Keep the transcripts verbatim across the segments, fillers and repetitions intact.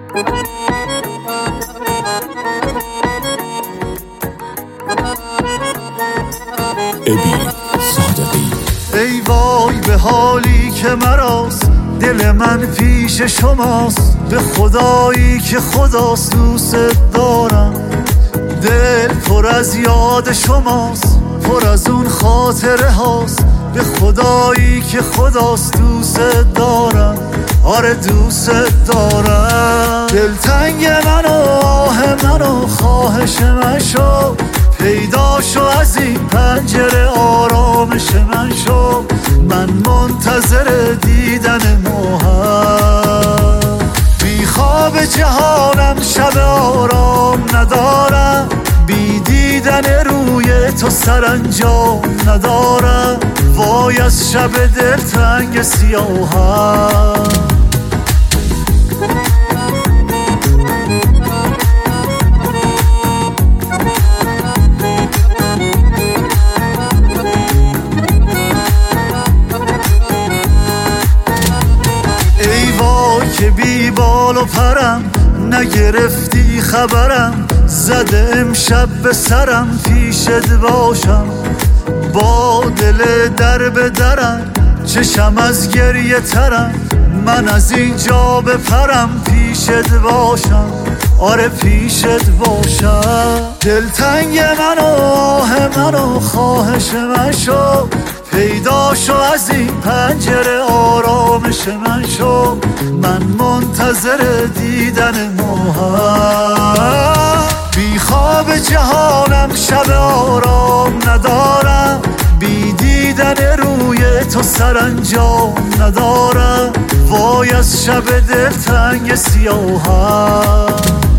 ابی صادقی. ای وای به حالی که مراست، دل من پیش شماست، به خدایی که خداست دوست دارم. دل پر از یاد شماست، پر از اون خاطره هاست، به خدایی که خداست دوست دارم. آره دوست دارم. دلتنگ من و آه من و خواهش من شو، پیدا شو از این پنجره آرامش من شو. من منتظر دیدن ماهم، بی خواب جهانم شب آرام ندارم، بی دیدن روی تو سرانجام ندارم. وای از شب دلتنگ سیاهم. که بی بال و پرم نگرفتی خبرم، زده امشب به سرم پیشت باشم. با دل در به درم چشم از گریه ترم، من از اینجا بپرم پیشت باشم. آره پیشت باشم. دلتنگ من و آه من و خواهش من شو، پیدا شو از این پنجره آرامش من شو. من منتظر دیدن ماهم، بی خواب جهانم شب آرام ندارم، بی دیدن روی تو سرانجام ندارم. وای از شب دلتنگ سیاهم.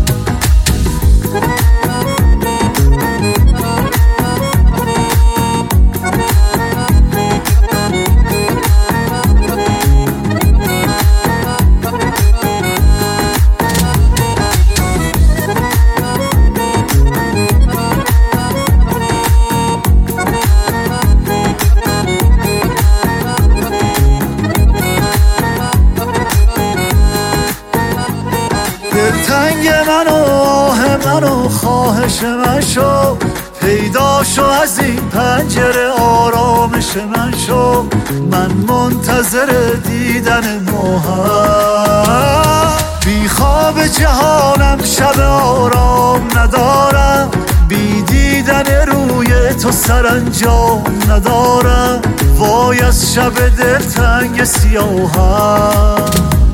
دلتنگ من و آه من و خواهش من شو، پیدا شو از این پنجره آرامش من شو. من منتظر دیدن ماهم، بی خواب جهانم شب آرام ندارم، بی دیدن روی تو سرانجام ندارم. وای از شب دلتنگ سیاهم.